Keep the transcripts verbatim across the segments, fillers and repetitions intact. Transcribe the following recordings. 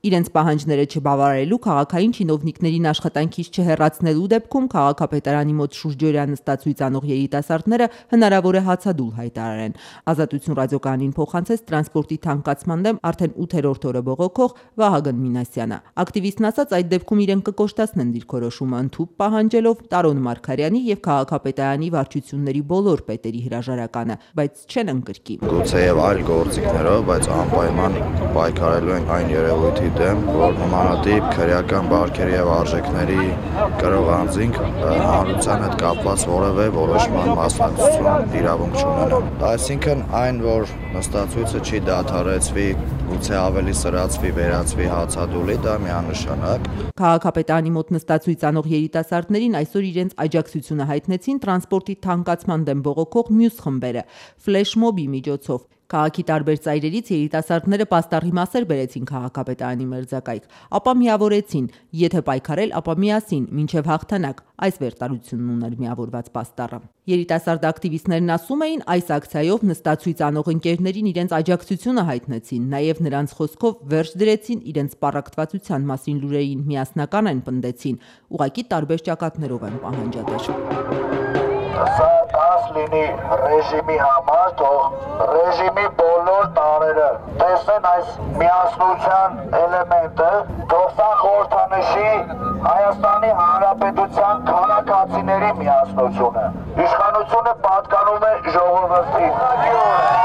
Իրենց պահանջները չբավարարելու, քաղաքային չինովնիկներին աշխատանքից չհեռացնելու դեպքում քաղաքապետարանի մոտ շուրջօրյա նստածույց անող երիտասարդները հնարավոր է հացադուլ հայտարարեն։ Ազատություն ռադիոկայանին փոխանցեց տրանսպորտի թանկացման դեմ արդեն ութերորդ օրը բողոքող Վահագն Մինասյանը։ Ակտիվիստն ասաց, այդ դեպքում իրեն կկոշտացնեն դիրքորոշումը, ընդհուպ պահանջելով Տարոն Մարգարյանի եւ քաղաքապետարանի վարչությունների բոլոր պետերի հրաժարականը, բայց չեն ընկրկի։ Գուցեև այլ գործիքներով, բայց անպայման պայքարելու են այն երևույթի դեմ, որ նմանատիպ քրեական բարքերի եւ արժեքների կրող անձինք հանրության հետ կապված որևէ որոշման մասնակցություն իրավունք չունենան։ Այսինքն այն, որ նստածույցը չի դադարեցվի, գուցե ավելի սրացվի, վերածվի հացադուլի, դա միանշանակ։ Քաղաքապետարանի մոտ նստածույց անող երիտասարդներին այսօր իրենց աջակցությունը հայտնեցին տրանսպորտի թանկացման դեմ բողոքող մյուս խմբերը ֆլեշմոբի միջոցով։ Քաղաքի տարբեր ծայրերից երիտասարդները պաստառի մասեր բերեցին քաղաքապետարանի մերձակայք, ապա միավորեցին, եթե պայքարել, ապա միասին, մինչև հաղթանակ, այս վերտարությունն ուներ միավորված պաստառը։ Երիտասարդ ակտիվիստներն ասում էին, այս ակցիայով նստածույց անող ընկերներին իրենց աջակցությունը հայտնեցին, նաև նրանց խոսքով վերջ դրեցին իրենց պառակտվածության մասին լուրերին միասնական են պնդեցին, ուղղակի տարբեր ճակատներով են պահանջատեր։ Սա դաս լինի ռեժիմի համար, թող ռեժիմի բոլոր տարերը տեսնեն այս միասնության էլեմենտը, թող սա խորհրդանշի Հայաստանի Հանրապետության քաղաքացիների միասնությունը։ Իշխանությունը պատկանում է ժողովրդին։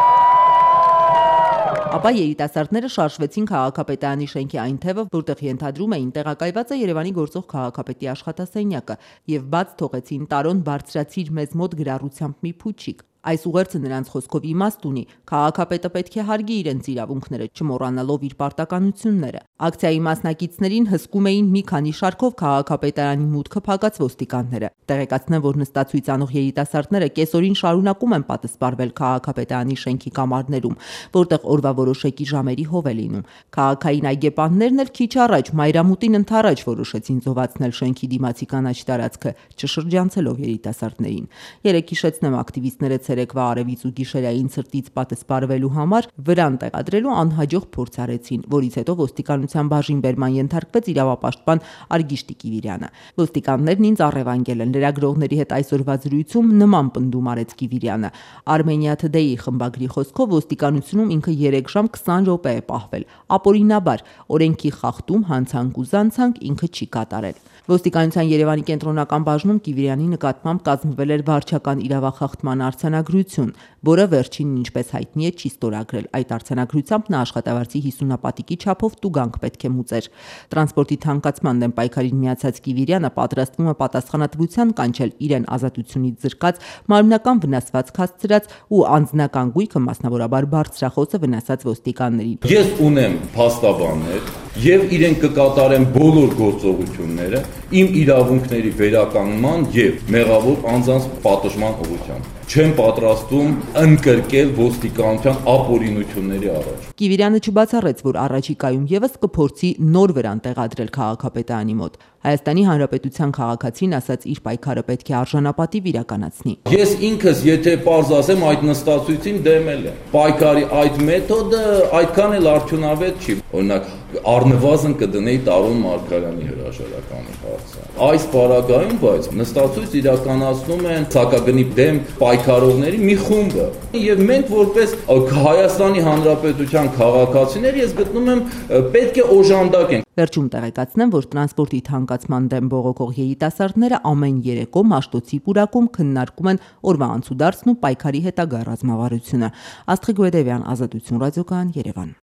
Ապա երիտասարդները շարժվեցին քաղաքապետարանի շենքի այն թևը, որտեղ ենթադրում էին տեղակայված է Երևանի գործող քաղաքապետի աշխատասենյակը, եւ բաց թողեցին Տարոն բարձրացիր մեզ մոտ գրառությամբ մի փուչիկ։ Այս ուղերձը նրանց խոսքով իմաստ ունի, քաղաքապետը պետք է հարգի իրենց իրավունքները, չմոռանալով իր պարտականությունները։ Ակցիայի մասնակիցներին հսկում էին մի քանի շարքով քաղաքապետարանի մուտքը փակած ոստիկանները։ Տեղեկացնեմ, որ նստածույց անող երիտասարդները կեսօրին շարունակում են պատսպարվել քաղաքապետարանի շենքի կամարներում, որտեղ օրվա որոշակի ժամերի հով է լինում։ Քաղաքային այգեպաններն էլ քիչ առաջ մայրամուտին ընդառաջ որոշեցին զովացնել շենքի դիմացի կանաչ տարածքը, չշրջանցելով երիտասարդներին։ Երեք հիշեցնեմ, ակտիվիստները ցերեկվա արևից ու գիշերային ցրտից պատսպարվելու համար վրան տեղադրելու անհաջող փորձ արեցին, որից հետո ոստիկանության բաժին-բերման ենթարկվեց իրավապաշտպան Արգիշտի Կիվիրյանը։ Ոստիկաններն ինձ առևանգել են, լրագրողների հետ այսօրվա զրույցում նման պնդում արեց Կիվիրյանը։ Armenia Today-ի խմբագրի խոսքով ոստիկանությունում ինքը երեք ժամ քսան րոպե է պահվել, ապօրինաբար, օրենքի խախտում, հանցանք ու զանցանք ինքը չի կատարել։ Ոստիկանության Երևանի կենտրոնական բաժնում Կիվիրյանի նկատմամբ կազմվել էր վարչական իրավախախտման արձանագրություն, որը վերջինն, ինչպես հայտնի է, չի ստորագրել։ Այդ արձանագրությամբ նա աշխատավարձի հիսունապատիկի չափով տուգանք պետք է մուծեր։ Տրանսպորտի թանկացման դեմ պայքարին միացած Կիվիրյանը պատրաստվում է պատասխանատվության կանչել իրեն ազատությունից զրկած, մարմնական վնասվածք հասցրած ու անձնական գույքը, մասնավորաբար բարձրախոսը վնասած ոստիկանների։ Ես ունեմ փաստաբաններ եւ իրենք կկատարեն բոլոր գործողությունները իմ իրավունքների վերականգնման եւ մեղավոր անձանց պատժման ուղղությամբ։ Չեմ պատրաստվում ընկրկել ոստիկանության ապօրինությունների առաջ։ Կիվիրյանը չբացառեց, որ առաջիկայում եւս կփորձի նոր վրան տեղադրել քաղաքապետարանի մոտ։ Հայաստանի Հանրապետության քաղաքացին ասաց, իր պայքարը պետք է արժանապատիվ իրականացնի։ Ես ինքս, եթե պարզ ասեմ, այդ նստածույցին դեմել եմ։ Պայքարի այդ մեթոդը այդքան էլ արդյունավետ չի։ Օրինակ, առնվազն կդնեի Տարոն Մարգարյանի հրաժարականի հարցը։ Այս պարագայում, բայց նստածույց իրականացնում են ցակագնի դեմ պայքարողների մի խումբը։ Եվ մենք որպես Հայաստանի Հանրապետության քաղաքացիներ ես գտնում եմ պետք է օժանդակենք։ Վերջում տեղեկացնեմ, որ տրանսպորտի թանկացման դեմ բողոքող երիտասարդները ամեն երեկո Մաշտոցի պուրակում քննարկում են օրվա անցուդարձն ու պայքարի հետագա ռազմավարությունը։ Աստղիկ Գոյդևյան, Ազատություն ռադիոկայան, Երևան։